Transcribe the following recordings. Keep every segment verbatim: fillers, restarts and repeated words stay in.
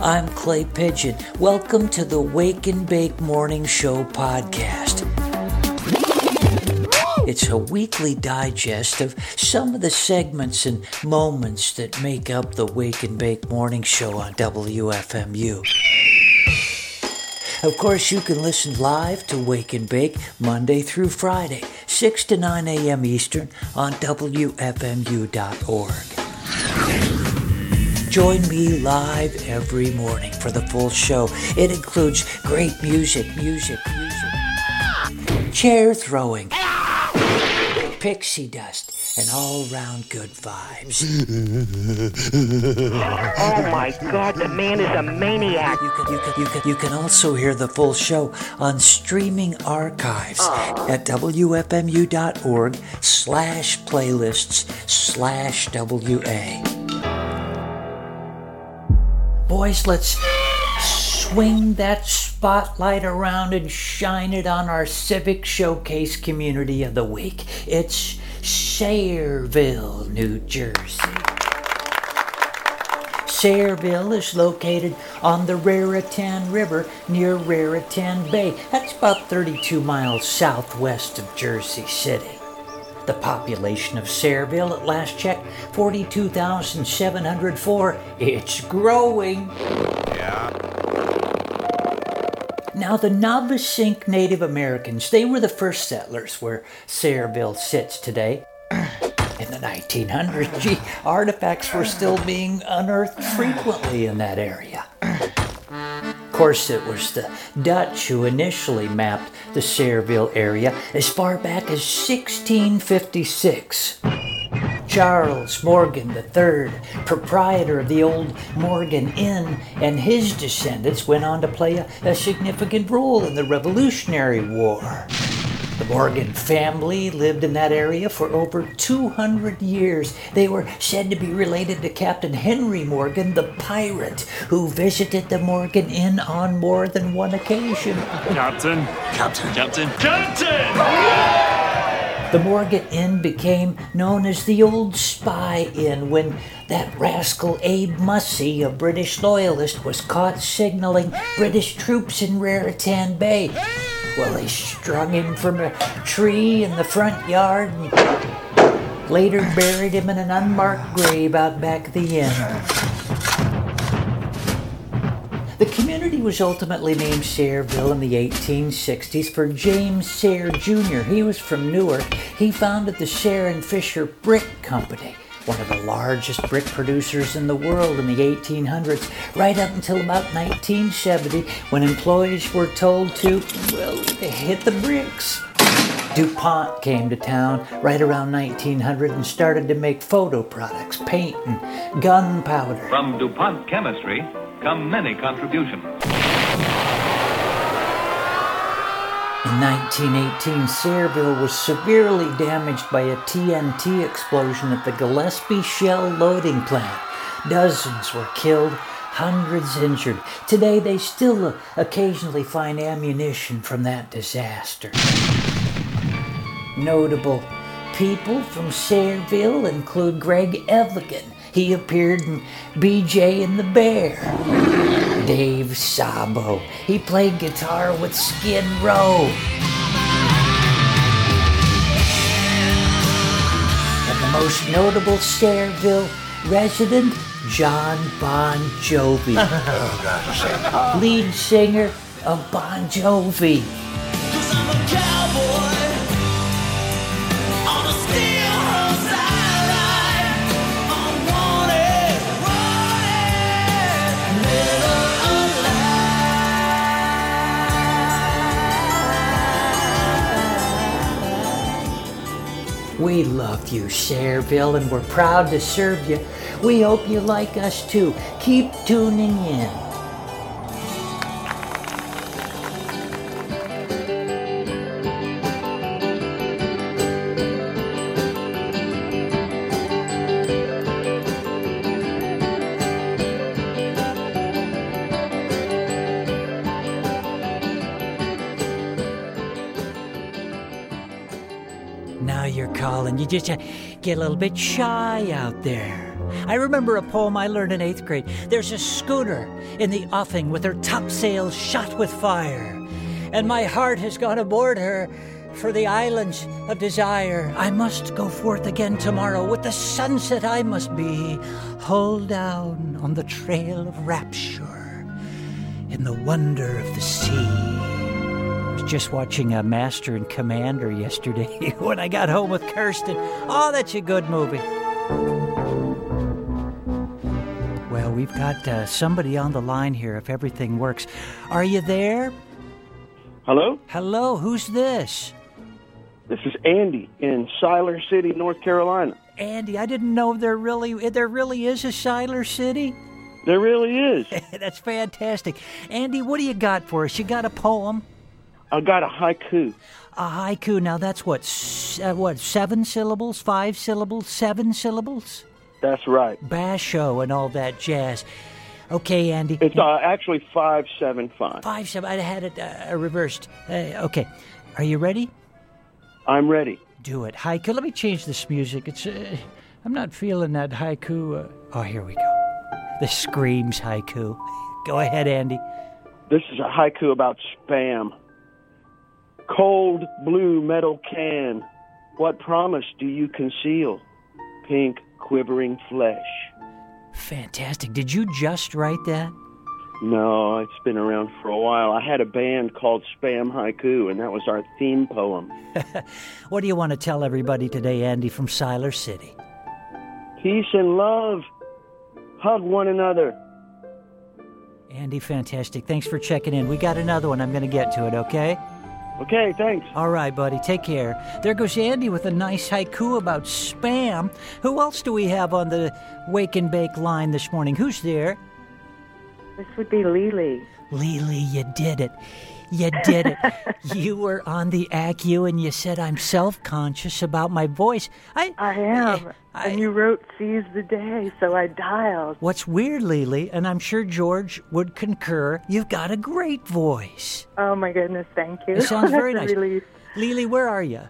I'm Clay Pigeon. Welcome to the Wake and Bake Morning Show podcast. It's a weekly digest of some of the segments and moments that make up the Wake and Bake Morning Show on W F M U. Of course, you can listen live to Wake and Bake Monday through Friday, six to nine a.m. Eastern on W F M U dot org. Join me live every morning for the full show. It includes great music, music, music, chair throwing, pixie dust, and all-round good vibes. Oh my God, the man is a maniac. You can, you can, you can, you can also hear the full show on streaming archives oh. at W F M U dot org slash playlists slash W A. Boys, let's swing that spotlight around and shine it on our Civic Showcase Community of the Week. It's Sayreville, New Jersey. Sayreville is located on the Raritan River near Raritan Bay. That's about thirty-two miles southwest of Jersey City. The population of Sayreville at last check, forty-two thousand seven hundred four. It's growing. Yeah. Now, the Navasink Native Americans, they were the first settlers where Sayreville sits today. In the nineteen hundreds, gee, artifacts were still being unearthed frequently in that area. Of course, it was the Dutch who initially mapped the Sayreville area as far back as sixteen fifty-six. Charles Morgan the third, proprietor of the old Morgan Inn, and his descendants went on to play a, a significant role in the Revolutionary War. The Morgan family lived in that area for over two hundred years. They were said to be related to Captain Henry Morgan, the pirate, who visited the Morgan Inn on more than one occasion. Captain. Captain. Captain. Captain! The Morgan Inn became known as the Old Spy Inn when that rascal Abe Mussey, a British loyalist, was caught signaling British troops in Raritan Bay. Well, they strung him from a tree in the front yard and later buried him in an unmarked grave out back of the inn. The community was ultimately named Sayreville in the eighteen sixties for James Sayre Junior He was from Newark. He founded the Sayre and Fisher Brick Company, one of the largest brick producers in the world in the eighteen hundreds, right up until about nineteen seventy, when employees were told to, well, hit the bricks. DuPont came to town right around nineteen hundred and started to make photo products, paint, and gunpowder. From DuPont Chemistry come many contributions. In nineteen eighteen, Sayreville was severely damaged by a T N T explosion at the Gillespie Shell Loading Plant. Dozens were killed, hundreds injured. Today, they still uh, occasionally find ammunition from that disaster. Notable people from Sayreville include Greg Evigan. He appeared in B J and the Bear. Dave Sabo. He played guitar with Skid Row. And the most notable Sayreville resident, John Bon Jovi. Oh, gosh. Lead singer of Bon Jovi. We love you, Sayreville, and we're proud to serve you. We hope you like us too. Keep tuning in. Now you're calling. You just uh, get a little bit shy out there. I remember a poem I learned in eighth grade. There's a schooner in the offing with her topsails shot with fire, and my heart has gone aboard her for the islands of desire. I must go forth again tomorrow. With the sunset I must be, hull down on the trail of rapture in the wonder of the sea. I was just watching a Master and Commander yesterday when I got home with Kirsten. Oh, that's a good movie. Well, we've got uh, somebody on the line here if everything works. Are you there? Hello? Hello, who's this? This is Andy in Siler City, North Carolina. Andy, I didn't know there really there really is a Siler City. There really is. That's fantastic. Andy, what do you got for us? You got a poem? I got a haiku. A haiku. Now that's what, uh, what, seven syllables, five syllables, seven syllables? That's right. Basho and all that jazz. Okay, Andy. It's uh, actually five seven five. Five seven. I had it uh, reversed. Uh, okay, are you ready? I'm ready. Do it. Haiku. Let me change this music. It's. Uh, I'm not feeling that haiku. Uh... Oh, here we go. This screams haiku. Go ahead, Andy. This is a haiku about spam. Cold blue metal can. What promise do you conceal? Pink quivering flesh. Fantastic. Did you just write that? No, it's been around for a while. I had a band called Spam Haiku, and that was our theme poem. What do you want to tell everybody today, Andy, from Siler City? Peace and love. Hug one another. Andy, fantastic. Thanks for checking in. We got another one. I'm going to get to it, okay? Okay, thanks. All right, buddy. Take care. There goes Andy with a nice haiku about spam. Who else do we have on the Wake and Bake line this morning? Who's there? This would be Lily. Lily, you did it. You did it. You were on the A C U and you said, I'm self-conscious about my voice. I, I am. I, and you wrote Seize the Day, so I dialed. What's weird, Lily, and I'm sure George would concur, you've got a great voice. Oh, my goodness, thank you. It sounds very nice. Relief. Lily, where are you?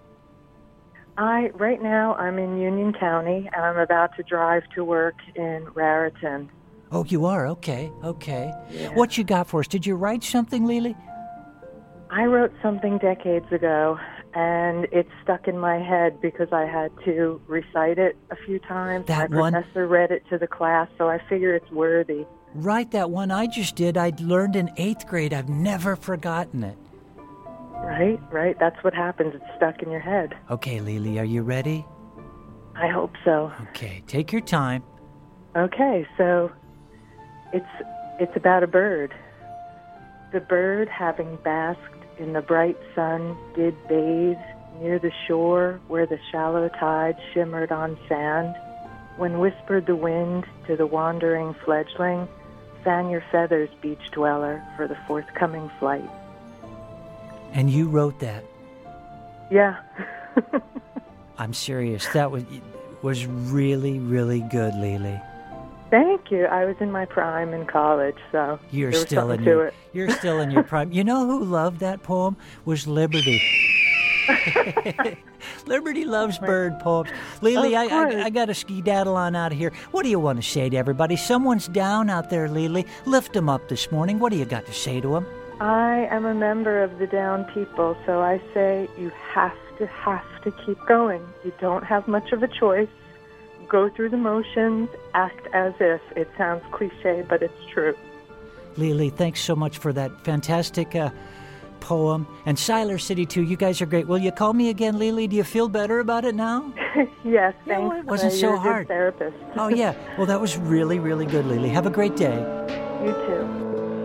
I Right now, I'm in Union County, and I'm about to drive to work in Raritan. Oh, you are? Okay, okay. Yeah. What you got for us? Did you write something, Lily? I wrote something decades ago, and it stuck in my head because I had to recite it a few times. That my one? professor read it to the class, so I figure it's worthy. Right, that one I just did. I learned in eighth grade. I've never forgotten it. Right, right. That's what happens. It's stuck in your head. Okay, Lily, are you ready? I hope so. Okay, take your time. Okay, so it's it's about a bird. The bird, having basked in the bright sun, did bathe near the shore where the shallow tide shimmered on sand, when whispered the wind to the wandering fledgling, fan your feathers, beach dweller, for the forthcoming flight. And you wrote that? Yeah. I'm serious. That was was really, really good, Lily. Thank you. I was in my prime in college, so You're there was still something in to your it. You're still in your prime. You know who loved that poem? Was Liberty. Liberty loves bird poems. Lily, I, I, I got to skedaddle on out of here. What do you want to say to everybody? Someone's down out there, Lily. Lift them up this morning. What do you got to say to them? I am a member of the down people, so I say you have to, have to keep going. You don't have much of a choice. Go through the motions, act as if. It sounds cliche, but it's true. Lily, thanks so much for that fantastic uh, poem. And Siler City, too. You guys are great. Will you call me again, Lily? Do you feel better about it now? Yes, Yeah, thanks. well, it wasn't uh, so you're a good hard. therapist. Oh, yeah. Well, that was really, really good, Lily. Have a great day. You too.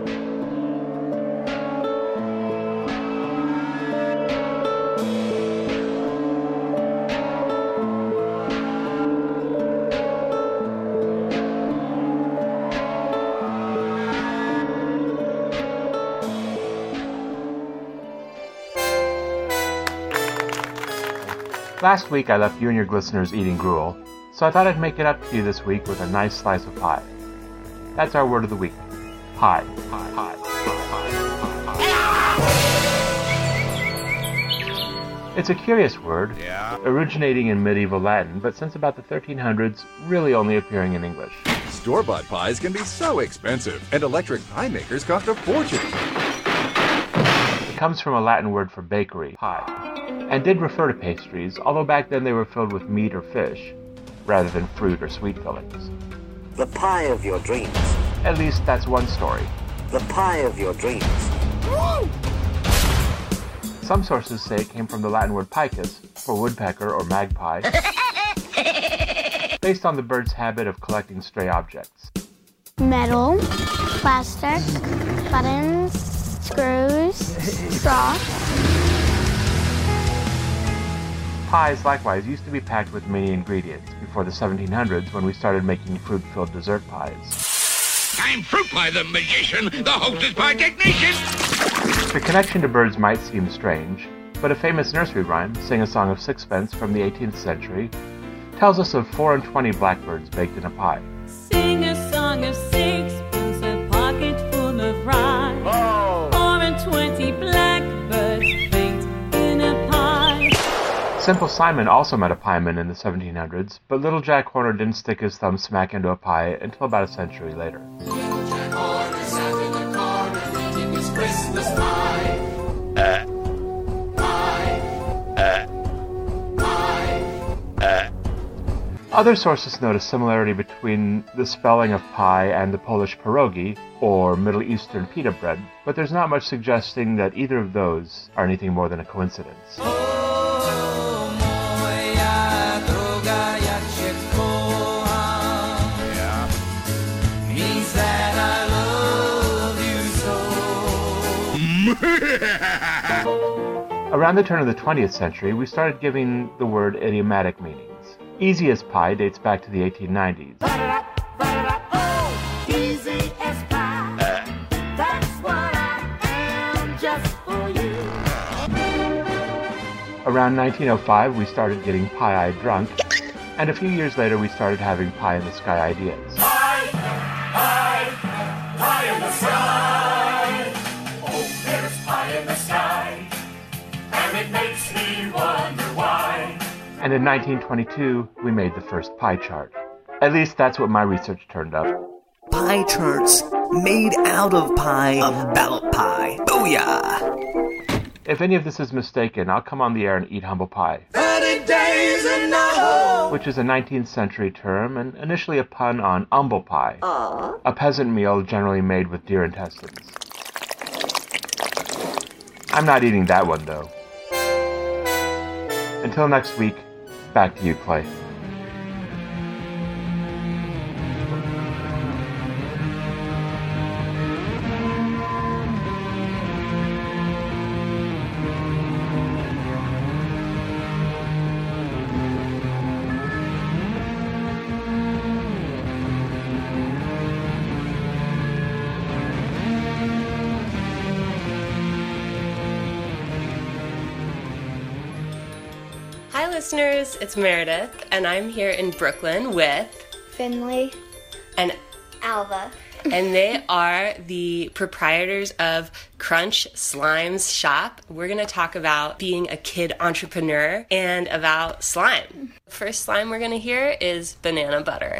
Last week I left you and your listeners eating gruel, so I thought I'd make it up to you this week with a nice slice of pie. That's our word of the week. Pie. Pie. Pie. Pie. Pie. It's a curious word, Yeah. originating in medieval Latin, but since about the thirteen hundreds, really only appearing in English. Store-bought pies can be so expensive, and electric pie makers cost a fortune. It comes from a Latin word for bakery, pie, and did refer to pastries, although back then they were filled with meat or fish, rather than fruit or sweet fillings. The pie of your dreams. At least that's one story. The pie of your dreams. Woo! Some sources say it came from the Latin word picus, for woodpecker or magpie, based on the bird's habit of collecting stray objects. Metal, plastic, buttons, screws, straw. Pies, likewise, used to be packed with many ingredients before the seventeen hundreds when we started making fruit-filled dessert pies. I'm Fruit Pie the Magician, the hostess pie technician! The connection to birds might seem strange, but a famous nursery rhyme, Sing a Song of Sixpence from the eighteenth century, tells us of four and twenty blackbirds baked in a pie. Sing a song of sixpence, a pocket full of rye. Oh. Four and twenty blackbirds baked in a pie. Simple Simon also met a pieman in the seventeen hundreds, but Little Jack Horner didn't stick his thumb smack into a pie until about a century later. Little Jack Horner sat in the corner eating his Christmas pie. Uh. Pie. Uh. Pie. Uh. Other sources note a similarity between the spelling of pie and the Polish pierogi, or Middle Eastern pita bread, but there's not much suggesting that either of those are anything more than a coincidence. Around the turn of the twentieth century, we started giving the word idiomatic meanings. Easy as pie dates back to the eighteen nineties. Oh, easy as pie. That's what I am, just for you. Around nineteen oh five, we started getting pie-eyed drunk, and a few years later, we started having pie-in-the-sky ideas. Pie, pie, pie in the sky. Oh, there's pie in the sky, and it makes me wonder why. And in nineteen twenty-two, we made the first pie chart. At least that's what my research turned up. Pie charts made out of pie about pie. Booyah! If any of this is mistaken, I'll come on the air and eat humble pie. thirty days in the hole. Which is a nineteenth century term and initially a pun on humble pie, Aww. a peasant meal generally made with deer intestines. I'm not eating that one, though. Until next week, back to you, Clay. Hi listeners, it's Meredith, and I'm here in Brooklyn with Finley and Alva. And they are the proprietors of Crunch Slime's shop. We're going to talk about being a kid entrepreneur and about slime. The first slime we're going to hear is banana butter.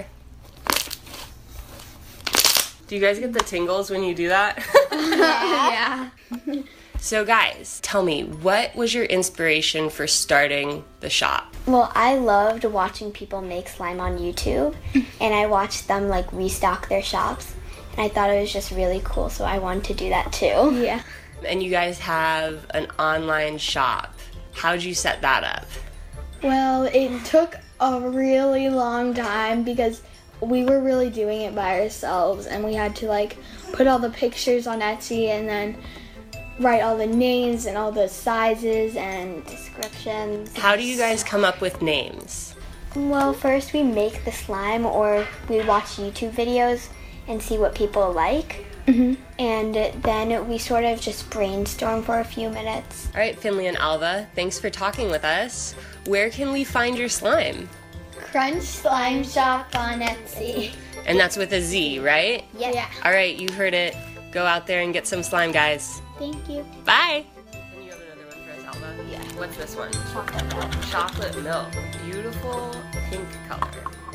Do you guys get the tingles when you do that? Yeah. So guys, tell me, what was your inspiration for starting the shop? Well, I loved watching people make slime on YouTube, and I watched them like restock their shops, and I thought it was just really cool, so I wanted to do that too. Yeah. And you guys have an online shop. How'd you set that up? Well, it took a really long time because we were really doing it by ourselves, and we had to like put all the pictures on Etsy and then write all the names and all the sizes and descriptions. How do you guys come up with names? Well, first we make the slime, or we watch YouTube videos and see what people like. Mm-hmm. And then we sort of just brainstorm for a few minutes. All right, Finley and Alva, thanks for talking with us. Where can we find your slime? Crunch Slime Shop on Etsy. And that's with a Z, right? Yeah. yeah. All right, you heard it. Go out there and get some slime, guys. Thank you. Bye. And you have another one for us, Alva? Yeah. What's this one? Chocolate milk. Chocolate milk. Beautiful pink color.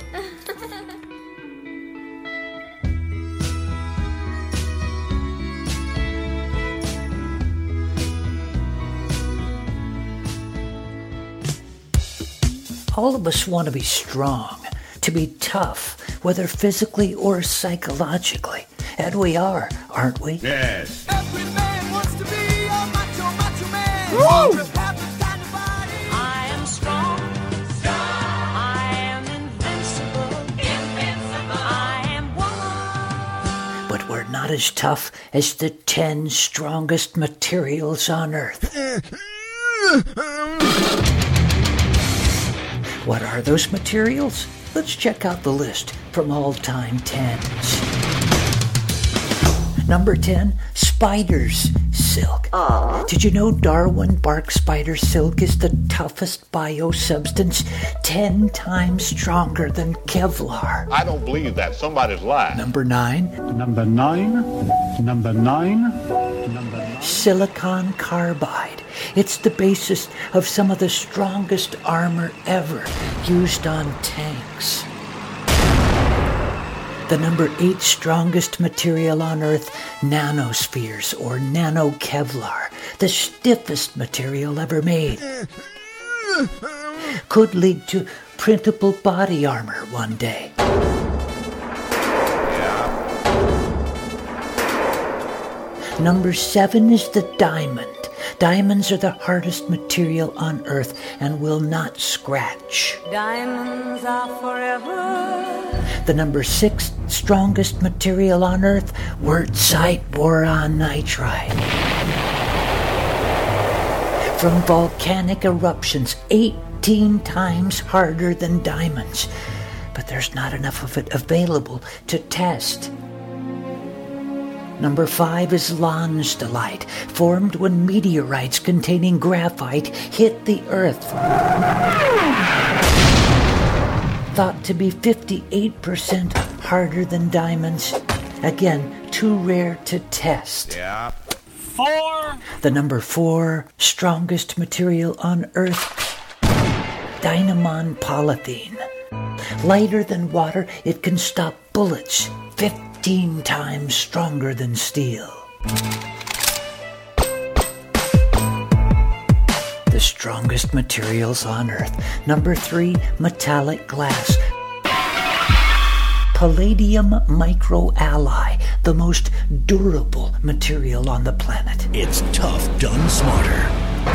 All of us want to be strong, to be tough, whether physically or psychologically. And we are, aren't we? Yes. Every man wants to be a macho, macho man. Woo! I am strong. I am invincible. Invincible. I am woman. But we're not as tough as the ten strongest materials on Earth. What are those materials? Let's check out the list from all-time tens. Number ten, spiders silk. Aww. Did you know Darwin bark spider silk is the toughest biosubstance, ten times stronger than Kevlar? I don't believe that. Somebody's lying. Number nine. Number nine. Number nine. Number nine. Silicon carbide. It's the basis of some of the strongest armor ever used on tanks. The number eight strongest material on Earth, nanospheres or nano Kevlar, the stiffest material ever made. Could lead to printable body armor one day. Number seven is the diamond. Diamonds are the hardest material on Earth and will not scratch. Diamonds are forever. The number six strongest material on Earth, wurtzite boron nitride. From volcanic eruptions, eighteen times harder than diamonds. But there's not enough of it available to test. Number five is Lonsdaleite, formed when meteorites containing graphite hit the Earth. Thought to be fifty-eight percent harder than diamonds. Again, too rare to test. Yeah. Four. The number four strongest material on Earth, Dynamon polythene. Lighter than water, it can stop bullets. fifteen times stronger than steel. The strongest materials on Earth. Number three, metallic glass. Palladium microalloy, the most durable material on the planet. It's tough done smarter.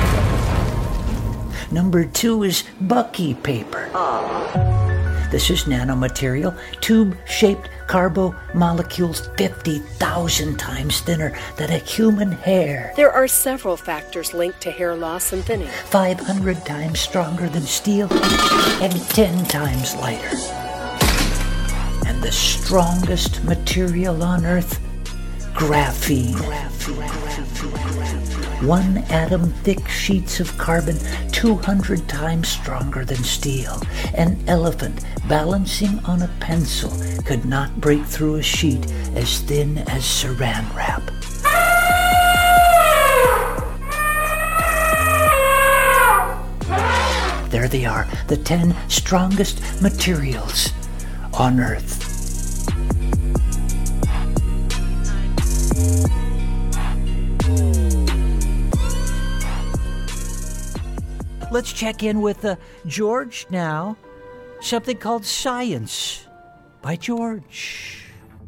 Number two is Bucky paper. This is nanomaterial, tube-shaped carbo molecules fifty thousand times thinner than a human hair. There are several factors linked to hair loss and thinning. five hundred times stronger than steel and ten times lighter. And the strongest material on Earth, graphene. One atom thick sheets of carbon two hundred times stronger than steel. An elephant balancing on a pencil could not break through a sheet as thin as saran wrap. There they are, the ten strongest materials on Earth. Let's check in with uh, George now. Something called Science by George.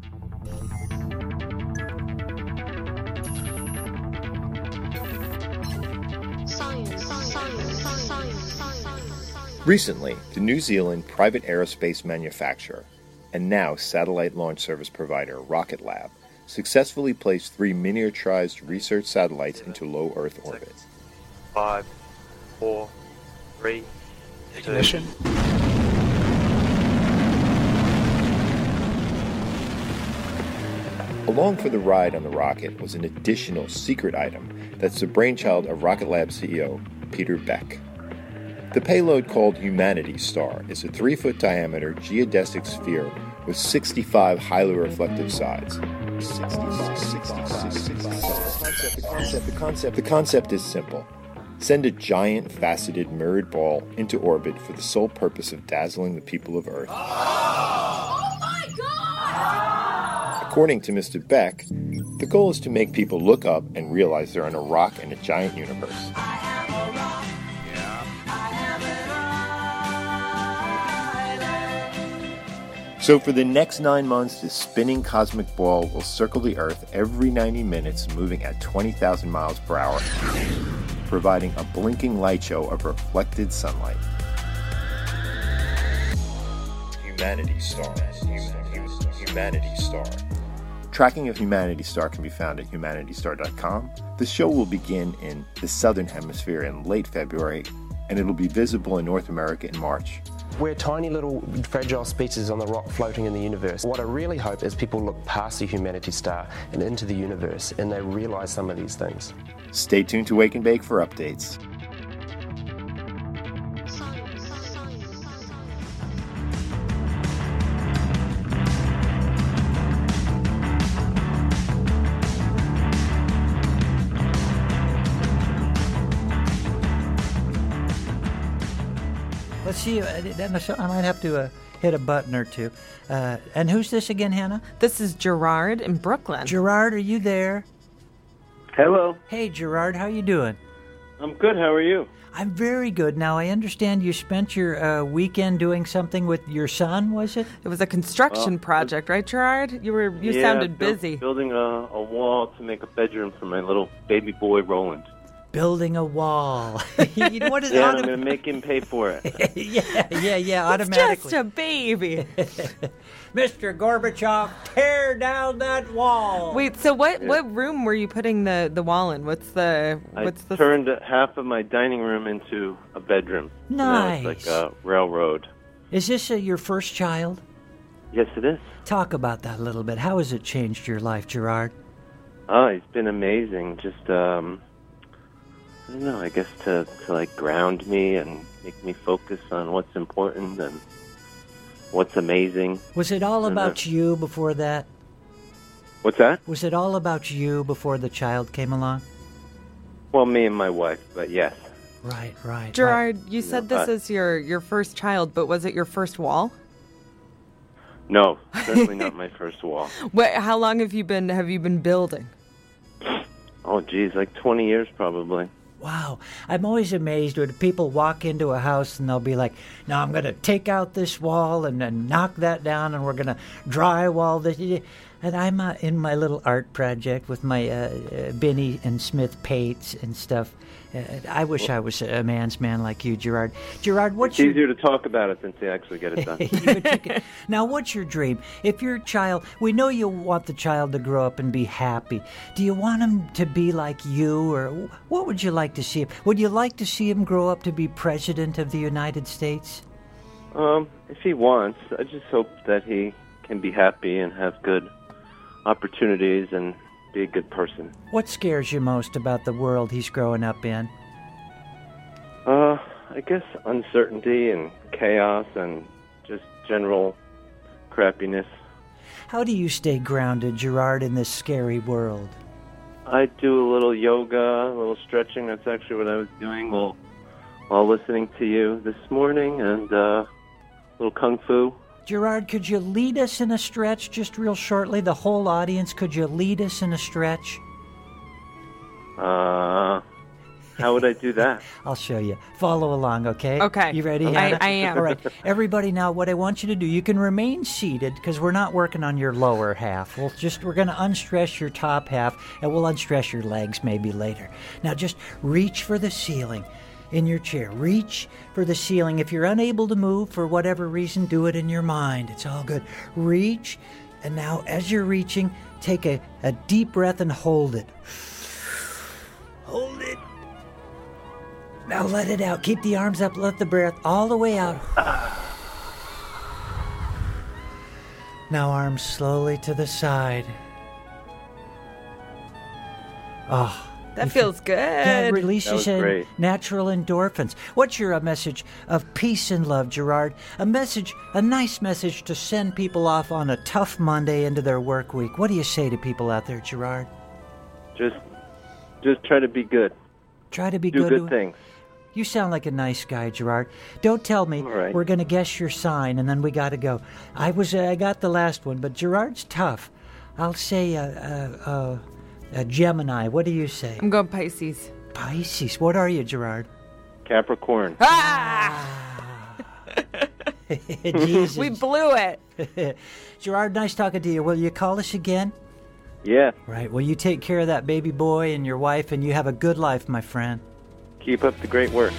Science, science, science, science. Recently, the New Zealand private aerospace manufacturer and now satellite launch service provider Rocket Lab successfully placed three miniaturized research satellites into low Earth orbit. Five, four, three, ignition. Along for the ride on the rocket was an additional secret item that's the brainchild of Rocket Lab C E O Peter Beck. The payload, called Humanity Star, is a three-foot diameter geodesic sphere with sixty-five highly reflective sides. sixty-five, sixty-five, sixty-five. The concept, the concept, the concept is simple. send a giant, faceted, mirrored ball into orbit for the sole purpose of dazzling the people of Earth. Oh my God! According to Mister Beck, the goal is to make people look up and realize they're on a rock in a giant universe. So for the next nine months, this spinning cosmic ball will circle the Earth every ninety minutes, moving at twenty thousand miles per hour, providing a blinking light show of reflected sunlight. Humanity Star. Humanity Star. Tracking of Humanity Star can be found at humanity star dot com. The show will begin in the Southern Hemisphere in late February, and it'll be visible in North America in March. We're tiny little fragile species on the rock floating in the universe. What I really hope is people look past the Humanity Star and into the universe, and they realize some of these things. Stay tuned to Wake and Bake for updates. Let's see. I might have to uh, hit a button or two. Uh, and who's this again, Hannah? This is Gerard in Brooklyn. Gerard, are you there? Hello. Hey, Gerard, how you doing? I'm good. How are you? I'm very good. Now, I understand you spent your uh, weekend doing something with your son, was it? It was a construction Well, project, right, Gerard? You were you yeah, sounded build- busy. Building a, a wall to make a bedroom for my little baby boy, Roland. Building a wall. You know, what is Yeah, autom- I'm going to make him pay for it. yeah, yeah, yeah, It's automatically. just a baby. Mister Gorbachev, tear down that wall. Wait, so what, Yeah. what room were you putting the, the wall in? What's the I what's the turned half of my dining room into a bedroom. Nice. Now it's like a railroad. Is this uh, your first child? Yes, it is. Talk about that a little bit. How has it changed your life, Gerard? Oh, it's been amazing. Just, um, I don't know, I guess to, to like ground me and make me focus on what's important and what's amazing. Was it all And, uh, about you before that? What's that? Was it all about you before the child came along? Well, me and my wife, but yes. Right, right. Gerard, you said No, this uh, is your, your first child, but was it your first wall? No, certainly not my first wall. What, how long have you been have you been building? Oh, geez, like twenty years probably. Wow. I'm always amazed when people walk into a house and they'll be like, now I'm going to take out this wall and then knock that down and we're going to drywall this. And I'm uh, in my little art project with my uh, uh, Benny and Smith paints and stuff. Uh, I wish I was a man's man like you, Gerard. Gerard, what's It's your... easier to talk about it than to actually get it done. But you can- Now, what's your dream? If your child, we know you want the child to grow up and be happy. Do you want him to be like you, or what would you like to see him? Would you like to see him grow up to be president of the United States? Um, if he wants, I just hope that he can be happy and have good opportunities and be a good person. What scares you most about the world he's growing up in? Uh, I guess uncertainty and chaos and just general crappiness. How do you stay grounded, Gerard, in this scary world? I do a little yoga, a little stretching. That's actually what I was doing while, while listening to you this morning, and uh, a little kung fu. Gerard, could you lead us in a stretch just real shortly? The whole audience, could you lead us in a stretch? Uh, how would I do that? I'll show you. Follow along, okay? Okay. You ready, I- Hannah? I am. All right. Everybody, now what I want you to do, you can remain seated because we're not working on your lower half. We'll just, we're going to unstress your top half and we'll unstress your legs maybe later. Now just reach for the ceiling in your chair. Reach for the ceiling. If you're unable to move for whatever reason, do it in your mind. It's all good. Reach. And now as you're reaching, take a, a deep breath and hold it. Hold it. Now let it out. Keep the arms up. Let the breath all the way out. Now arms slowly to the side. Oh, That feels good. yeah, it releases That was in great. natural endorphins. What's your uh, message of peace and love, Gerard? A message, a nice message to send people off on a tough Monday into their work week. What do you say to people out there, Gerard? Just, just try to be good. Try to be do good. good to- things. You sound like a nice guy, Gerard. Don't tell me right. we're going to guess your sign and then we got to go. I was uh, I got the last one, but Gerard's tough. I'll say uh, uh, uh, a Gemini. What do you say? I'm going Pisces. Pisces. What are you, Gerard? Capricorn. Ah! Jesus. We blew it. Gerard, nice talking to you. Will you call us again? Yeah. Right. Well, you take care of that baby boy and your wife, and you have a good life, my friend. Keep up the great work.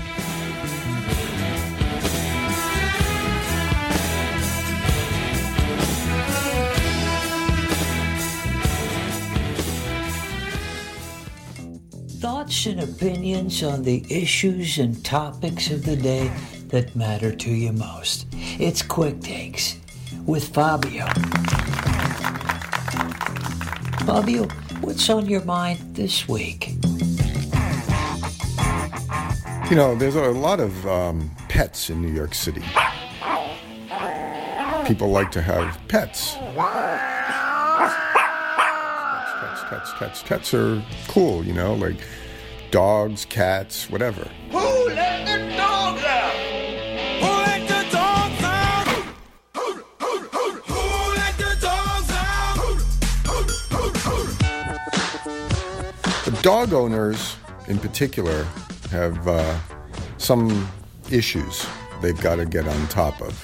Thoughts and opinions on the issues and topics of the day that matter to you most. It's Quick Takes with Fabio. Fabio, what's on your mind this week? You know, there's a lot of um, pets in New York City. People like to have pets. Pets, pets, pets, pets are cool, you know, like dogs, cats, whatever. Who let the dogs out? Who let the dogs out? Who, who, who, who let the dogs out? The dog owners, in particular, have uh, some issues they've got to get on top of.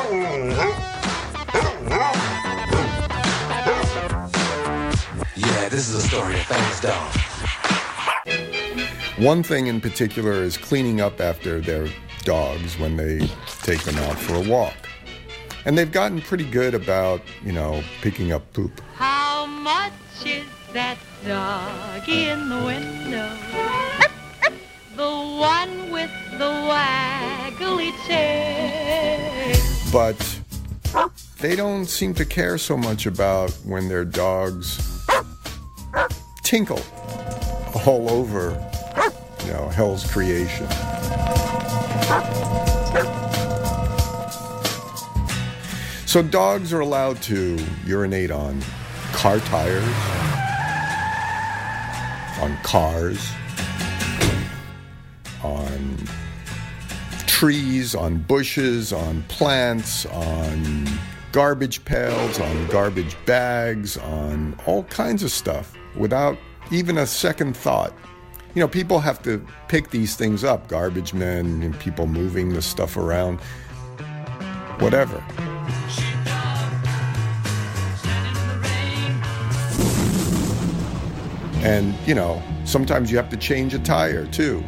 Yeah, this is a story of famous dog. One thing in particular is cleaning up after their dogs when they take them out for a walk. And they've gotten pretty good about, you know, picking up poop. How much is that dog in the window? The one with the waggly tail. But they don't seem to care so much about when their dogs tinkle all over, you know, hell's creation. So dogs are allowed to urinate on car tires, on cars, on trees, on bushes, on plants, on garbage pails, on garbage bags, on all kinds of stuff without even a second thought. You know, people have to pick these things up, garbage men and people moving the stuff around, whatever. And, you know, sometimes you have to change a tire, too.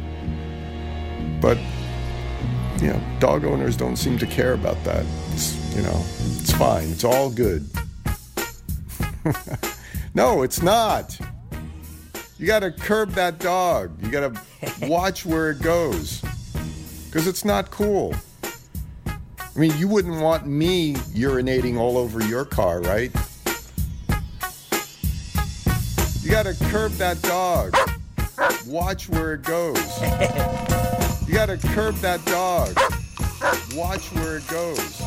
But, you know, dog owners don't seem to care about that. It's, you know, it's fine. It's all good. No, it's not. You got to curb that dog. You got to watch where it goes. Because it's not cool. I mean, you wouldn't want me urinating all over your car, right? You got to curb that dog. Watch where it goes. You got to curb that dog. Watch where it goes.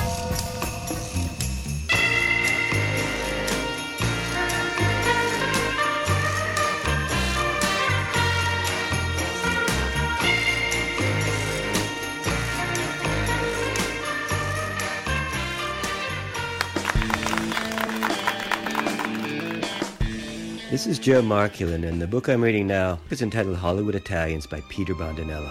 This is Joe Marculin, and the book I'm reading now is entitled Hollywood Italians by Peter Bondinella.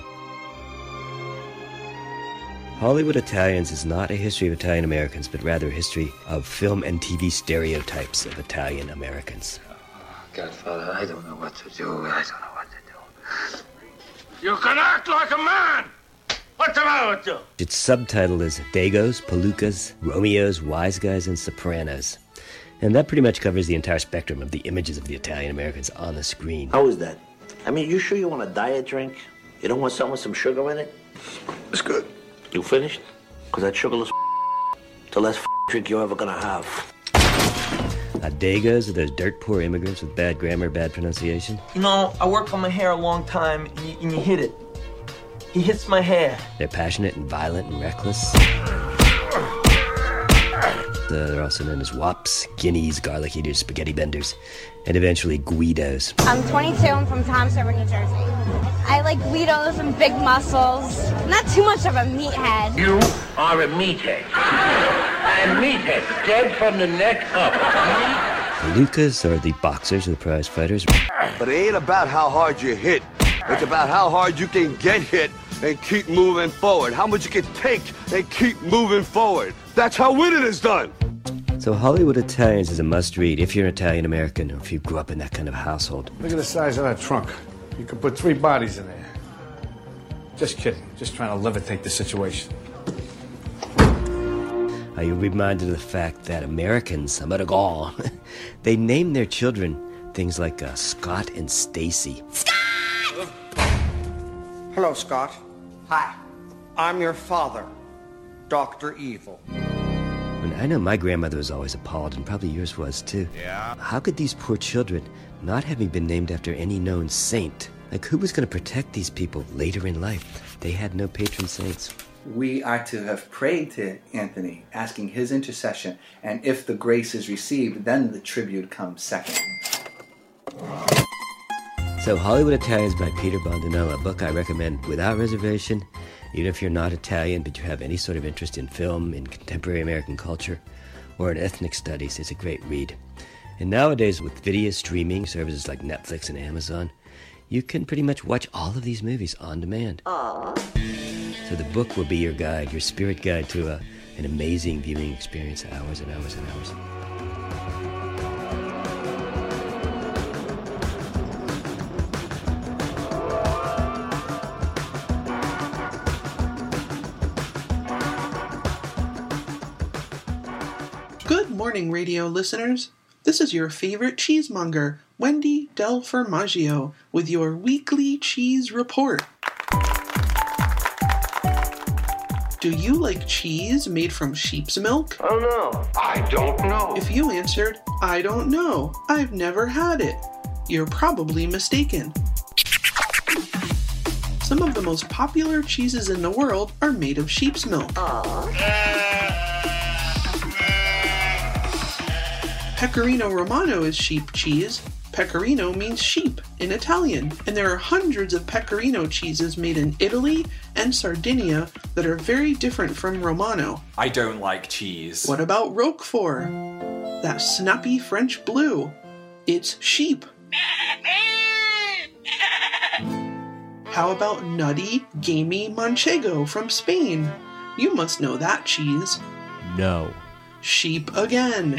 Hollywood Italians is not a history of Italian Americans, but rather a history of film and T V stereotypes of Italian Americans. Godfather, I don't know what to do. I don't know what to do. You can act like a man! What's the matter with you? Its subtitle is Dagos, Palookas, Romeos, Wise Guys, and Sopranos. And that pretty much covers the entire spectrum of the images of the Italian Americans on the screen. How is that? I mean, you sure you want a diet drink? You don't want something with some sugar in it? It's good. You finished? Because that sugarless the last drink you're ever gonna have. Uh, Dagos are those dirt poor immigrants with bad grammar, bad pronunciation. You know, I work on my hair a long time, and you, and you hit it. He hits my hair. They're passionate and violent and reckless. Uh, they're also known as wops, guineas, garlic eaters, spaghetti benders, and eventually Guidos. I'm twenty-two. I'm from Toms River, New Jersey. I like Guidos and big muscles. Not too much of a meathead. You are a meathead. And meathead, dead from the neck up. Palookas are the boxers or the prize fighters. But it ain't about how hard you hit. It's about how hard you can get hit and keep moving forward. How much you can take and keep moving forward. That's how winning is done. So Hollywood Italians is a must-read if you're an Italian American or if you grew up in that kind of household. Look at the size of that trunk. You could put three bodies in there. Just kidding. Just trying to levitate the situation. Are you reminded of the fact that Americans, some of the gall, they name their children things like uh, Scott and Stacy. Scott! Hello, Scott. Hi. I'm your father, Doctor Evil. And I know my grandmother was always appalled, and probably yours was too. Yeah. How could these poor children, not having been named after any known saint, like who was going to protect these people later in life? They had no patron saints. We are to have prayed to Anthony, asking his intercession, and if the grace is received, then the tribute comes second. So Hollywood Italians by Peter Bondinello, a book I recommend without reservation, even if you're not Italian but you have any sort of interest in film, in contemporary American culture, or in ethnic studies. It's a great read. And nowadays with video streaming services like Netflix and Amazon, you can pretty much watch all of these movies on demand. Aww. So the book will be your guide, your spirit guide to a, an amazing viewing experience, hours and hours and hours. Good morning, radio listeners. This is your favorite cheesemonger, Wendy Del Formaggio, with your weekly cheese report. Do you like cheese made from sheep's milk? I don't know. I don't know. If you answered, I don't know, I've never had it, you're probably mistaken. Some of the most popular cheeses in the world are made of sheep's milk. Pecorino Romano is sheep cheese. Pecorino means sheep in Italian, and there are hundreds of pecorino cheeses made in Italy and Sardinia that are very different from Romano. I don't like cheese. What about Roquefort? That snappy French blue. It's sheep. How about nutty, gamey Manchego from Spain? You must know that cheese. No. Sheep again.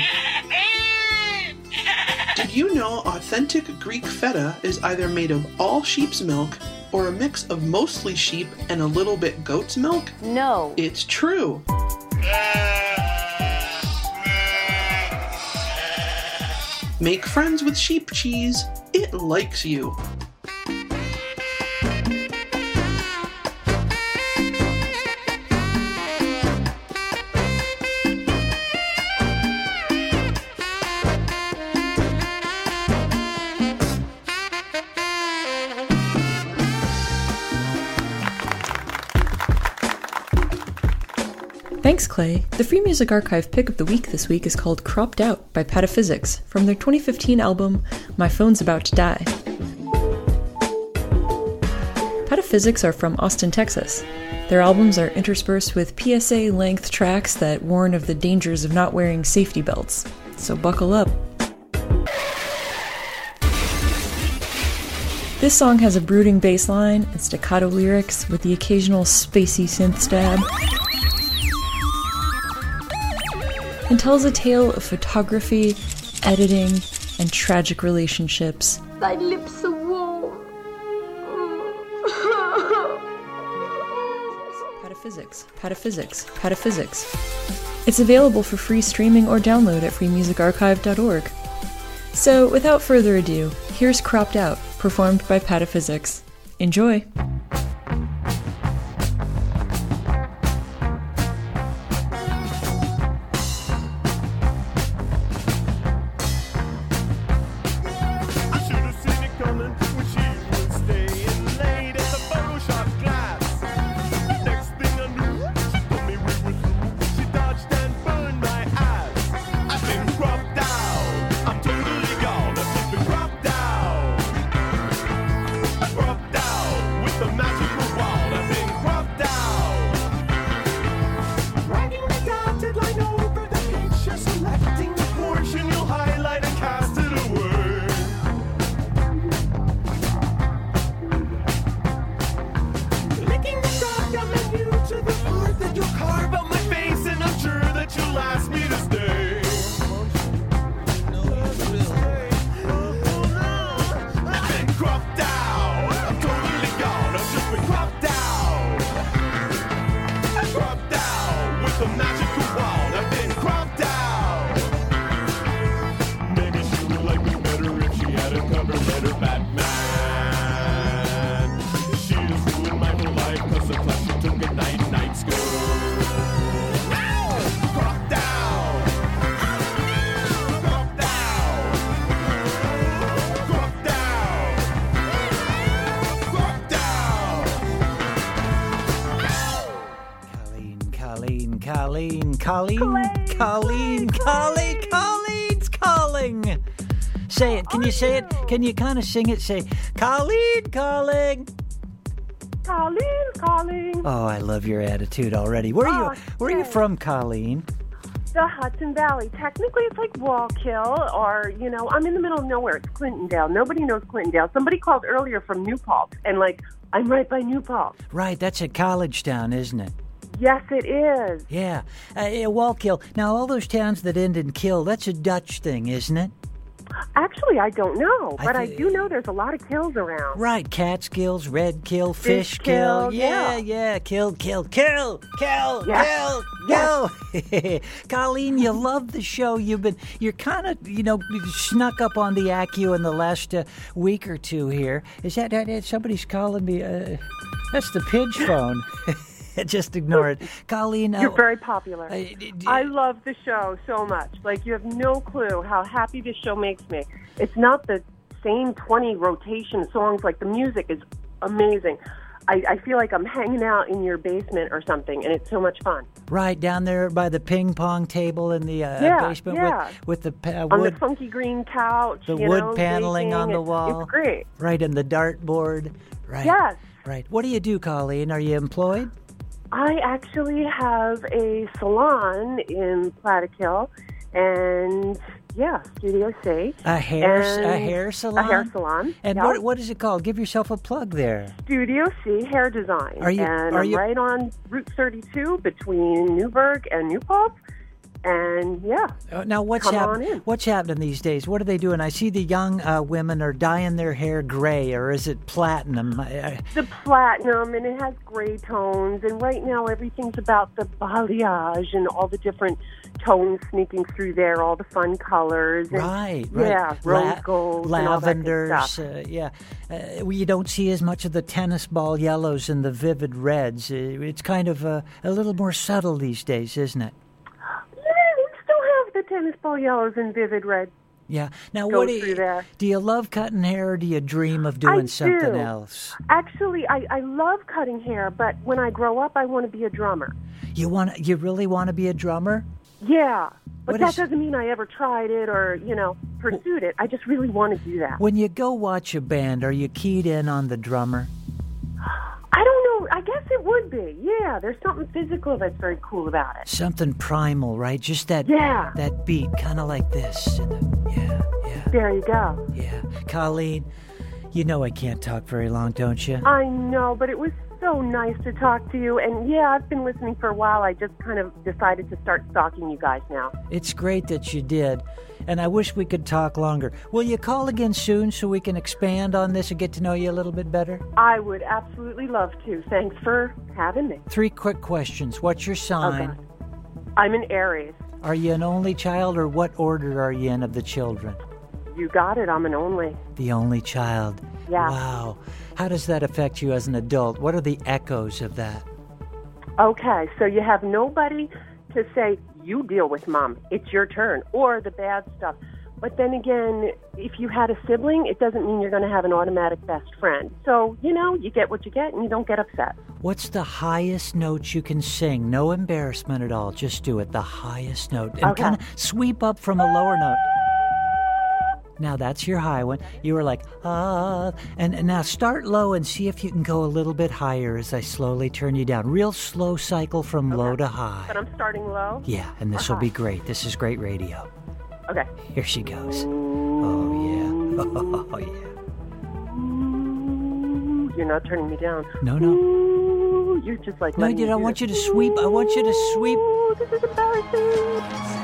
Did you know authentic Greek feta is either made of all sheep's milk or a mix of mostly sheep and a little bit goat's milk? No. It's true. Make friends with sheep cheese. It likes you. Thanks, Clay. The Free Music Archive pick of the week this week is called Cropped Out by Pataphysics from their twenty fifteen album, My Phone's About to Die. Pataphysics are from Austin, Texas. Their albums are interspersed with P S A-length tracks that warn of the dangers of not wearing safety belts. So buckle up. This song has a brooding bass line and staccato lyrics with the occasional spacey synth stab, and tells a tale of photography, editing, and tragic relationships. Thy lips are warm. Pataphysics, Pataphysics, Pataphysics. It's available for free streaming or download at free music archive dot org. So, without further ado, here's Cropped Out, performed by Pataphysics. Enjoy! Next thing I knew, she told me we were through. She dodged and burned my eyes. Colleen? Clay, Colleen, Clay, Colleen, Clay. Colleen's calling. Say it. Can you say it? Can you kind of sing it? Say, Colleen calling. Colleen calling. Oh, I love your attitude already. Where are Oh, you? Where are you thanks. from, Colleen? The Hudson Valley. Technically, it's like Wallkill, or, you know, I'm in the middle of nowhere. It's Clintondale. Nobody knows Clintondale. Somebody called earlier from New Paltz, and, like, I'm right by New Paltz. Right, that's a college town, isn't it? Yes, it is. Yeah, uh, yeah, Wallkill. Now, all those towns that end in kill, that's a Dutch thing, isn't it? Actually, I don't know, I but I, thi- do know there's a lot of kills around. Right, Catskills, Red Kill, Fish, Fish Kill. Kill, Yeah, yeah. yeah, kill, kill, kill, kill, Yeah. kill, kill. Colleen, you love the show. You've been, you're kind of, you know, snuck up on the A C U in the last uh, week or two here. Is that, that somebody's calling me? Uh, that's the Pidge phone. Just ignore it. Colleen. Uh, You're very popular. uh, d- d- I love the show so much. Like, you have no clue how happy this show makes me. It's not the same twenty rotation songs. Like, the music is amazing. I, I feel like I'm hanging out in your basement or something, and it's so much fun. Right down there by the ping pong table in the uh, Yeah, basement yeah. with, with the pa- On wood, the funky green couch. the you wood know, paneling baking. on the It's- wall. It's great. Right, and the dartboard. Right. Yes. Right. What do you do, Colleen? Are you employed? I actually have a salon in Plattekill, and yeah, Studio C. A hair, and a hair salon. A hair salon. And yeah. what what is it called? Give yourself a plug there. Studio C Hair Design. Are you- And are I'm you- right on Route thirty-two between Newburgh and New Paltz. And yeah. Uh, now, what's Come hap- on in. What's happening these days? What are they doing? I see the young uh, women are dyeing their hair gray, or is it platinum? I, I, The platinum, and it has gray tones. And right now, everything's about the balayage and all the different tones sneaking through there, all the fun colors. And, Right, right. Yeah, rose La- gold, and all that good lavenders. stuff. Uh, yeah, uh, well, you don't see as much of the tennis ball yellows and the vivid reds. Uh, it's kind of uh, a little more subtle these days, isn't it? Yeah, we still have the tennis ball yellows and vivid red. Yeah. Now, Go what do you, through there. do you love cutting hair, or do you dream of doing I something do. else? Actually, I, I love cutting hair, but when I grow up, I want to be a drummer. You want? You really want to be a drummer? Yeah, but What that is- doesn't mean I ever tried it or, you know, pursued it. I just really want to do that. When you go watch a band, are you keyed in on the drummer? I don't know. I guess it would be. Yeah, there's something physical that's very cool about it. Something primal, right? Just that Yeah. that beat, kind of like this. And the- yeah, yeah, There you go. yeah. Colleen, you know I can't talk very long, don't you? I know, but it was so nice to talk to you. And yeah, I've been listening for a while. I just kind of decided to start stalking you guys now. It's great that you did, and I wish we could talk longer. Will you call again soon so we can expand on this and get to know you a little bit better? I would absolutely love to. Thanks for having me. Three quick questions. What's your sign? God. I'm an Aries. Are you an only child, or what order are you in of the children? You got it. I'm an only. The only child. Yeah. Wow. How does that affect you as an adult? What are the echoes of that? Okay, so you have nobody to say, you deal with mom, it's your turn, or the bad stuff. But then again, if you had a sibling, it doesn't mean you're going to have an automatic best friend. So, you know, you get what you get and you don't get upset. What's the highest note you can sing? No embarrassment at all. Just do it. The highest note. And Okay. kind of sweep up from a lower note. Now that's your high one. You were like, ah. And, and now start low and see if you can go a little bit higher as I slowly turn you down. Real slow cycle from low to high. But I'm starting low? Yeah, and this will be great. This is great radio. Okay. Here she goes. Oh, yeah. Oh, yeah. Ooh, you're not turning me down. No, no. Ooh, you're just like No, letting dude, me I do want you this. to sweep. I want you to sweep. Ooh, this is embarrassing.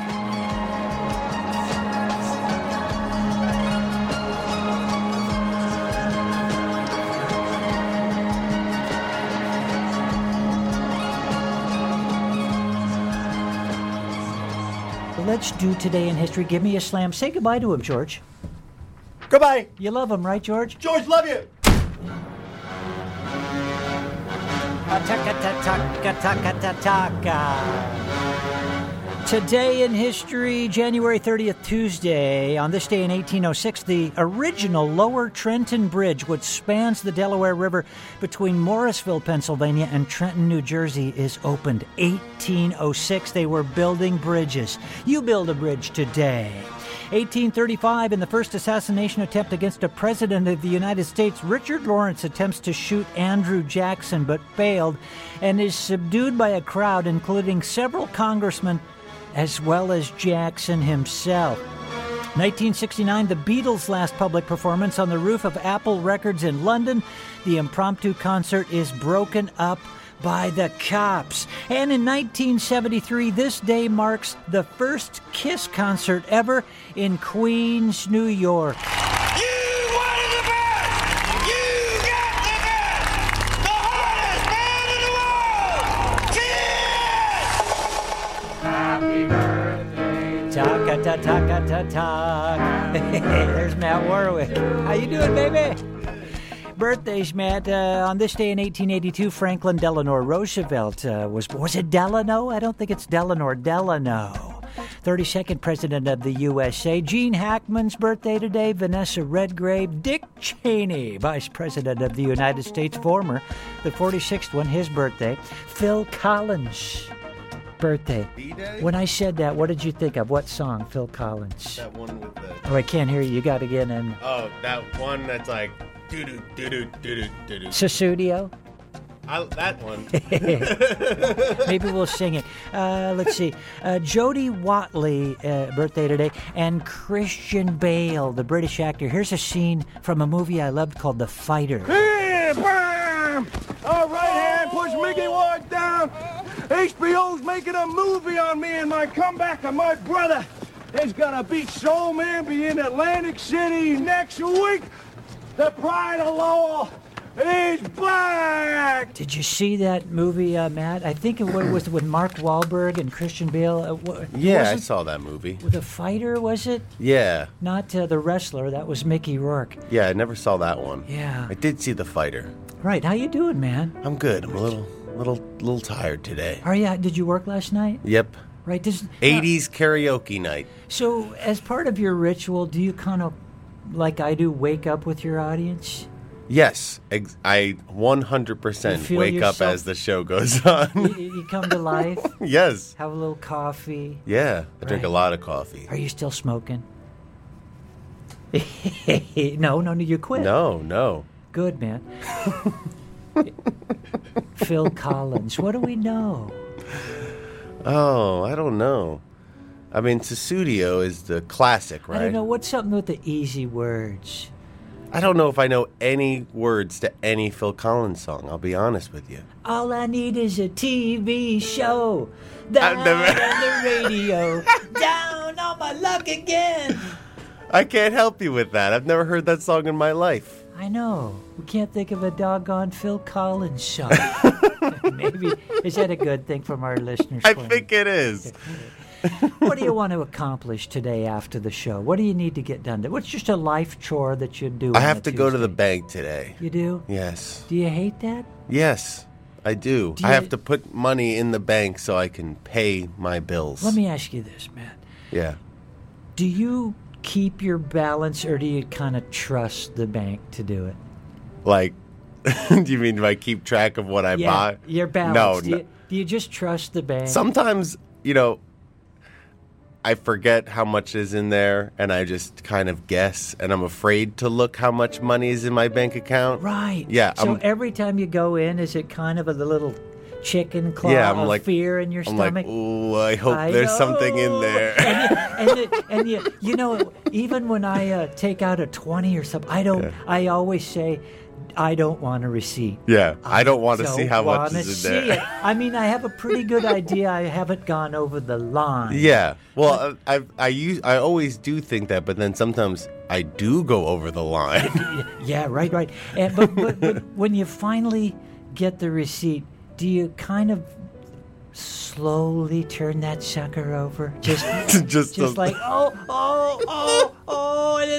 Let's do Today in History. Give me a slam. Say goodbye to him, George. Goodbye. You love him, right, George? George, love you. Today in history, January thirtieth, Tuesday. On this day in eighteen oh six, the original Lower Trenton Bridge, which spans the Delaware River between Morrisville, Pennsylvania, and Trenton, New Jersey, is opened. eighteen oh six, they were building bridges. You build a bridge today. eighteen thirty-five, in the first assassination attempt against a president of the United States, Richard Lawrence attempts to shoot Andrew Jackson but failed and is subdued by a crowd, including several congressmen as well as Jackson himself. nineteen sixty-nine, the Beatles' last public performance on the roof of Apple Records in London. The impromptu concert is broken up by the cops. And in nineteen seventy-three, this day marks the first Kiss concert ever in Queens, New York. Ta-ta-ta-ta-ta-ta. There's Matt Warwick. How you doing, baby? Birthdays, Matt. Uh, on this day in eighteen eighty-two, Franklin Delano Roosevelt uh, was... Was it Delano? I don't think it's Delano. Delano. thirty-second President of the U S A. Gene Hackman's birthday today. Vanessa Redgrave. Dick Cheney, Vice President of the United States, former. The forty-sixth one, his birthday. Phil Collins' birthday. B-Day? When I said that, what did you think of? What song, Phil Collins? That one with the... Oh, I can't hear you. You got to get in. Oh, that one that's like... Doo-doo, doo-doo, doo-doo, doo-doo. Susudio? I, that one. Maybe we'll sing it. Uh, let's see. Uh, Jodie Watley, uh, birthday today, and Christian Bale, the British actor. Here's a scene from a movie I loved called The Fighter. Hey, bam! All right, hand, push Mickey Ward down. H B O's making a movie on me and my comeback of my brother. There's gonna be Soul Man be in Atlantic City next week. The Pride of Lowell is back! Did you see that movie, uh, Matt? I think it was with Mark Wahlberg and Christian Bale. Uh, what, yeah, I it? saw that movie. With a fighter, was it? Yeah. Not uh, the wrestler. That was Mickey Rourke. Yeah, I never saw that one. Yeah. I did see The Fighter. Right. How you doing, man? I'm good. I'm a little, little, little tired today. Are you? Did you work last night? Yep. Right. This, eighties uh, karaoke night. So, as part of your ritual, do you kind of, like I do, wake up with your audience? Yes, ex- I one hundred percent wake yourself, up as the show goes on. you, you come to life? Yes. Have a little coffee? Yeah, I drink right. a lot of coffee. Are you still smoking? no, no, no, you quit. No, no. Good, man. Phil Collins, what do we know? Oh, I don't know. I mean, Susudio is the classic, right? I don't know. What's something with the easy words? I don't know if I know any words to any Phil Collins song, I'll be honest with you. All I need is a T V show. Down never... on the radio. Down on my luck again. I can't help you with that. I've never heard that song in my life. I know. We can't think of a doggone Phil Collins song. Maybe. Is that a good thing from our listeners? I think it is. What do you want to accomplish today after the show? What do you need to get done? What's just a life chore that you do? I have to Tuesday? go to the bank today. You do? Yes. Do you hate that? Yes, I do. do I have to put money in the bank so I can pay my bills. Let me ask you this, Matt. Yeah. Do you keep your balance, or do you kind of trust the bank to do it? Like, do you mean do I keep track of what I yeah, buy? Your balance. No, do, no. You, do you just trust the bank? Sometimes, you know, I forget how much is in there, and I just kind of guess, and I'm afraid to look how much money is in my bank account. Right. Yeah. So I'm, every time you go in, is it kind of a little chicken claw yeah, I'm of like, fear in your I'm stomach? like, ooh, I hope I there's know. something in there. and you, and, you, and you, you know, even when I uh, take out a twenty or something, I don't. Yeah. I always say, I don't want a receipt. Yeah, I, I don't want to see how much is in there. It. I mean, I have a pretty good idea. I haven't gone over the line. Yeah. Well, I I, I use I always do think that, but then sometimes I do go over the line. Yeah, right, right. And but, but, but when you finally get the receipt, do you kind of slowly turn that sucker over? Just, just, just a, like oh, oh, oh, oh, and then you look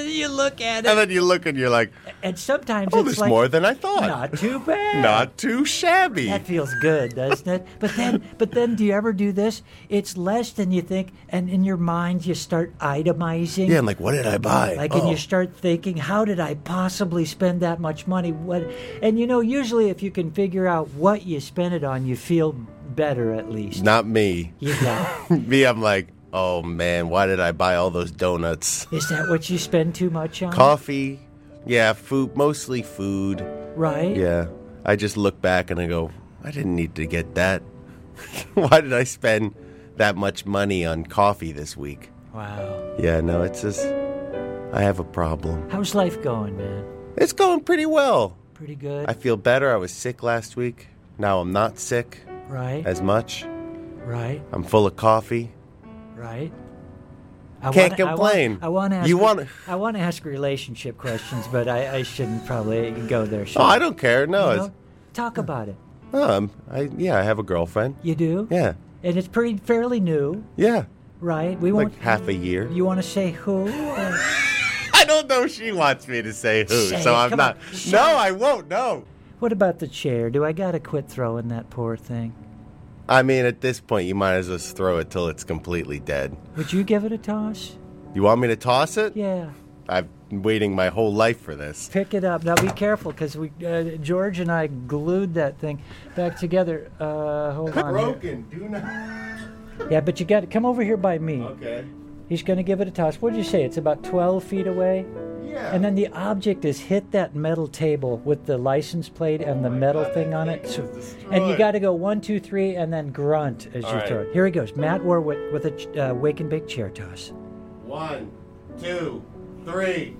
look at it. And then you look and you're like, and sometimes oh, it's there's like, more than I thought. Not too bad. Not too shabby. That feels good, doesn't it? But then, but then, do you ever do this? It's less than you think, and in your mind you start itemizing. Yeah, I'm like, what did I buy? Like, oh. and you start thinking, how did I possibly spend that much money? What? And you know, usually if you can figure out what you spent it on, you feel better at least. Not me. You don't. Me, I'm like, oh man, why did I buy all those donuts? Is that what you spend too much on? Coffee. Yeah, food, mostly food. Right? Yeah. I just look back and I go, I didn't need to get that. Why did I spend that much money on coffee this week? Wow. Yeah, no, it's just, I have a problem. How's life going, man? It's going pretty well. Pretty good? I feel better. I was sick last week. Now I'm not sick. Right. As much. Right. I'm full of coffee. Right. I Can't wanna, complain. I want to ask. You want? I want to ask relationship questions, but I, I shouldn't probably go there. Oh, I don't care. No, you know? it's, talk about it. Um, I yeah, I have a girlfriend. You do? Yeah. And it's pretty fairly new. Yeah. Right. We like won't. half a year. You want to say who? Or? I don't know. She wants me to say who, Say so it. I'm Come not. on. No, I won't. No. What about the chair? Do I gotta quit throwing that poor thing? I mean, at this point, you might as well just throw it till it's completely dead. Would you give it a toss? You want me to toss it? Yeah. I've been waiting my whole life for this. Pick it up. Now be careful, because we uh, George and I glued that thing back together. Uh, hold on. Broken. Do not. Yeah, but you got to come over here by me. Okay. He's going to give it a toss. What did you say? It's about twelve feet away? Yeah. And then the object is hit that metal table with the license plate and the metal thing on it. So, and you got to go one, two, three, and then grunt as All you right. throw it. Here he goes. Matt Warwick with a uh, wake and bake chair toss. One, two, three.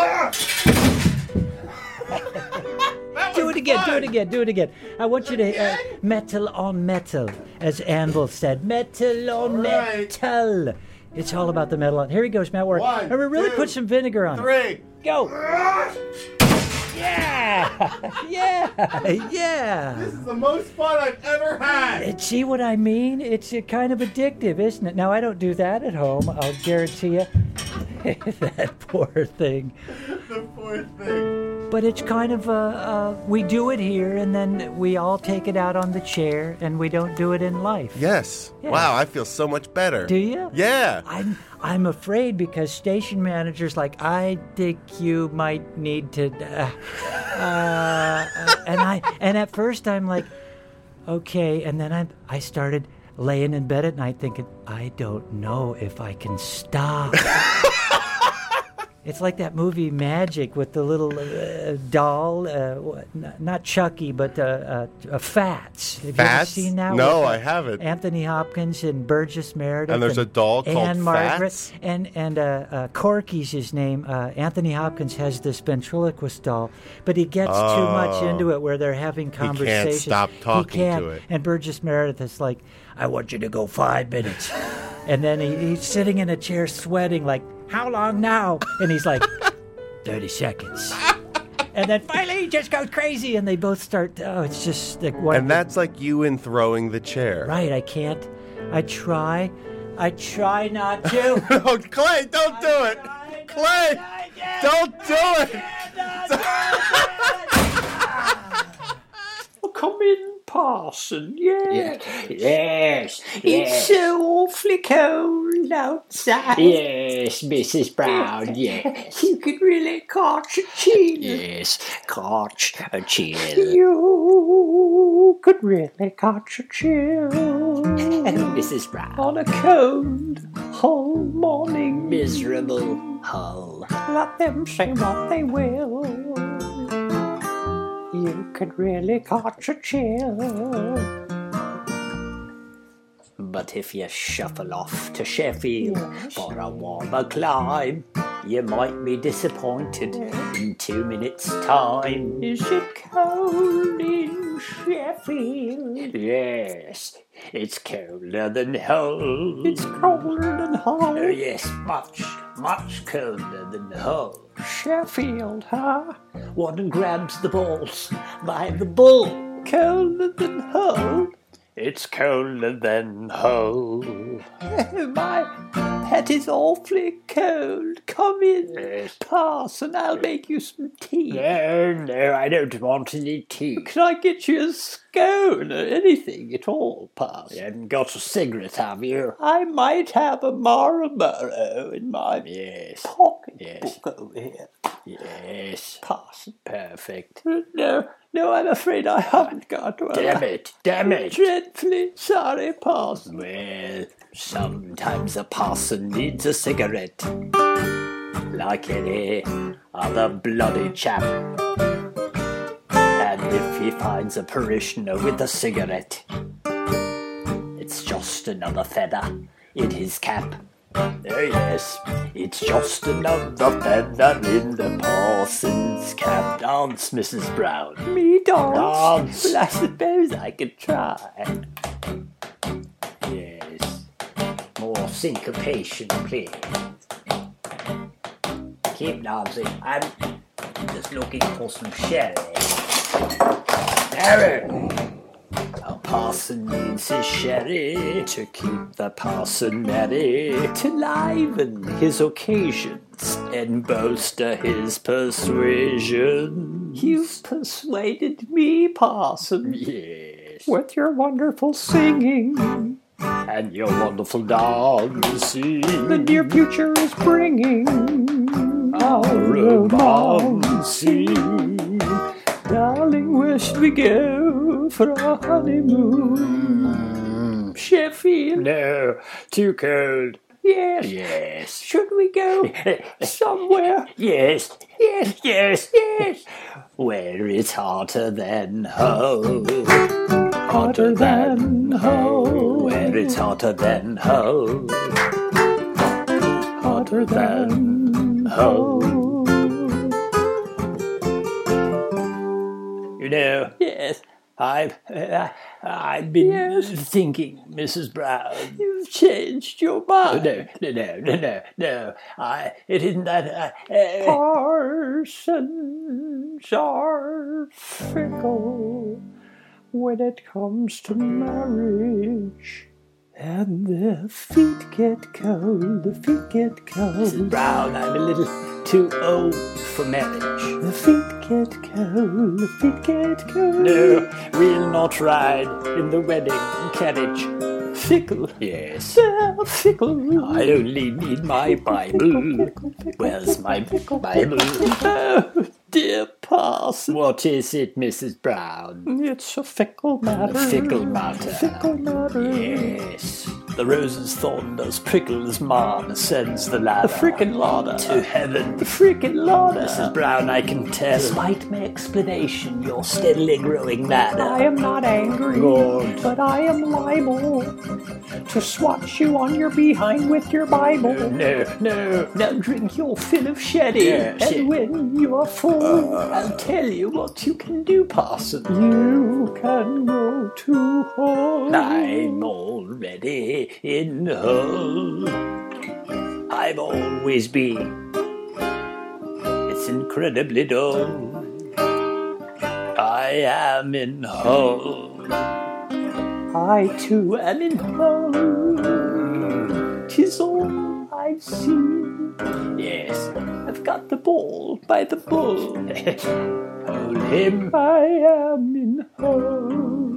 Do it again, do it again, do it again. I want you to uh, metal on metal, as Anvil said. Metal on metal. It's all about the metal on. Here he goes, Matt Warwick. One, Remember, really two, put some vinegar on three. it. Go. Yeah, yeah, yeah. This is the most fun I've ever had. Uh, See what I mean? It's uh, kind of addictive, isn't it? Now, I don't do that at home, I'll guarantee you. That poor thing. The poor thing. But it's kind of, uh, uh, we do it here, and then we all take it out on the chair, and we don't do it in life. Yes. Yeah. Wow, I feel so much better. Do you? Yeah. I'm I'm afraid, because station managers like, I think you might need to, uh, uh, and I and at first I'm like, okay, and then I I started laying in bed at night thinking, I don't know if I can stop. It's like that movie Magic with the little uh, doll, uh, what, n- not Chucky, but uh, uh, uh, Fats. Have Fats? you ever seen that? No, With, uh, I haven't. Anthony Hopkins and Burgess Meredith. And there's a doll called Anne Margaret. Fats? And, and uh, uh, Corky's his name. Uh, Anthony Hopkins has this ventriloquist doll, but he gets too much Oh. into it where they're having can't conversations. stop talking He can't. to it. And Burgess Meredith is like, I want you to go five minutes. And then he, he's sitting in a chair sweating like, how long now? And he's like, thirty seconds. And then finally he just goes crazy and they both start, oh, it's just like one. And that's like you in throwing the chair. Right, I can't. I try. I try not to. No, Clay, don't do it. Clay, don't do it. Come in, Parson. Yes. Yes, It's yes. so awfully cold outside. Yes, Missus Brown, yes. You could really catch a chill. Yes, catch a chill. You could really catch a chill. Missus Brown. On a cold, whole morning. Miserable hull. Let them say what they will. You could really catch a chill. But if you shuffle off to Sheffield for a warmer climb, you might be disappointed in two minutes' time. Is it cold in Sheffield? Yes, it's colder than Hull. It's colder than Hull. Oh, yes, much, much colder than Hull. Sheffield, huh? One grabs the balls by the bull. Colder than Hull? It's colder than Hull. My pet is awfully cold. Come in, Yes. Parson. I'll make you some tea. No, no, I don't want any tea. Can I get you a scone or anything at all, Parson? You haven't got a cigarette, have you? I might have a Marlboro in my Yes. pocket Yes. book over here. Yes. Parson. Perfect. No, no, I'm afraid I haven't got one. Damn it, damn it. Dreadfully sorry, Parson. Well, sometimes a parson needs a cigarette, like any other bloody chap. And if he finds a parishioner with a cigarette, it's just another feather in his cap. Oh yes, it's just another feather in the parson's cap. Dance, Missus Brown. Me dance? Dance. Well, I suppose I could try. Yes. More syncopation, please. Keep dancing. I'm just looking for some sherry. Aaron! A parson needs his sherry to keep the parson merry, to liven his occasions and bolster his persuasion. You've persuaded me, Parson, Yes. with your wonderful singing. And your wonderful dancing. The near future is bringing Our romancing. Darling, where should we go for our honeymoon? Sheffield? No, too cold. Yes. Yes. Should we go somewhere? Yes. Yes. Yes. Yes. Where it's hotter than Hull. Hotter than Hull. Where it's hotter than Hull. Hotter than Hull. You know, Yes. I've, uh, I've been Yes. thinking, Missus Brown. You've changed your Oh, mind. no, no, no, no, no, no. I, it isn't that. Uh, uh, Parsons are fickle when it comes to marriage. And the feet get cold, the feet get Missus cold. Brown, I'm a little too old for marriage. The feet get cold, the feet get cold. No, we'll not ride in the wedding carriage. Fickle, Yes. they're fickle. I only need my Bible. Where's my Bible? Oh, dear Parson, What is it, Missus Brown? it's a fickle matter. A fickle matter. Fickle matter. Yes. The rose's thorn does prickle as man ascends the ladder. The frickin' ladder. To heaven. The frickin' ladder. Missus Brown, I can tell. Despite my explanation, you're steadily growing madder. I am not angry, Good. but I am liable to swat you on your behind with your Bible. No, no. Now drink your fill of sherry, Yes, and yes. when you are full, I'll tell you what you can do, Parson. You can go to Hull. I'm already in Hull. I've always been. It's incredibly dull. I am in Hull. I too am in Hull. 'Tis all I've seen. Yes. I've got the ball by the bull. Hold him. I am in Hull.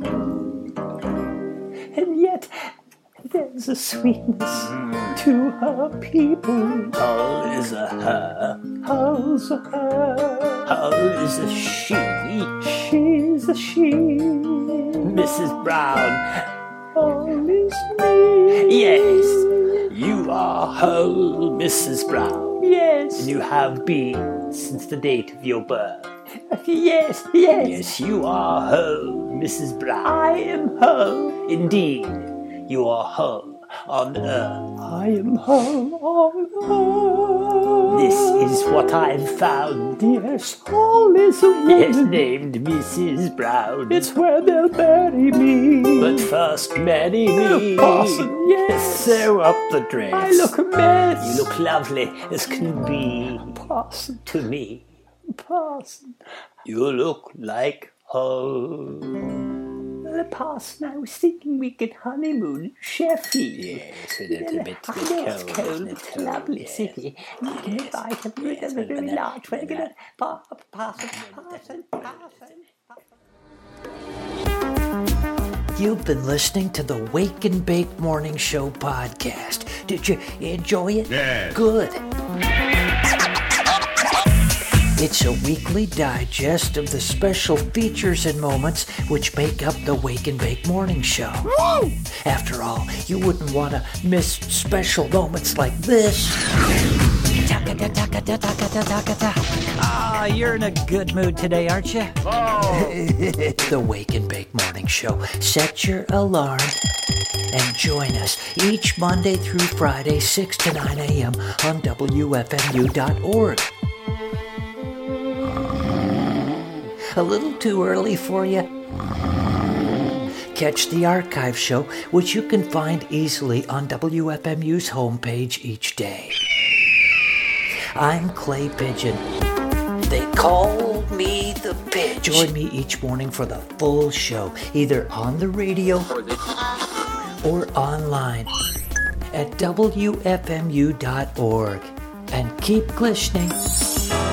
And yet there's a sweetness to her people. Hull is a her. Hull's a her. Hull is a she. She's a she. Missus Brown. Hull is me. Yes. You are Hull, Missus Brown. Yes. And you have been since the date of your birth. Yes, yes. Yes, you are Hull, Missus Brown. I am Hull. Indeed, you are Hull on earth. I am Hull on earth. This is what I've found. Yes, Hull is a woman. Yes, named Missus Brown. It's where they'll bury me. But first marry me. Oh, Parson, yes. Sew up the dress. I look a mess. You look lovely as can be. Parson, to me. Parson. You look like Hull. The the past now, thinking we could honeymoon in Sheffield. Yes, and it's a bit, I bit know cold. it's cold, isn't it? it's a lovely Yes. city. You can invite them with Yes, a but very when I- large. We're when going I- to pass it, pass it, pass it, pass it. You've been listening to the Wake and Bake Morning Show podcast. Did you enjoy it? Yes. Good. It's a weekly digest of the special features and moments which make up the Wake and Bake Morning Show. Woo! After all, you wouldn't want to miss special moments like this. Ah, you're in a good mood today, aren't you? The Wake and Bake Morning Show. Set your alarm and join us each Monday through Friday, six to nine a.m. on W F M U dot org. A little too early for you? Catch the archive show, which you can find easily on W F M U's homepage each day. I'm Clay Pigeon. They call me the Pigeon. Join me each morning for the full show, either on the radio or online at W F M U dot org. And keep glistening.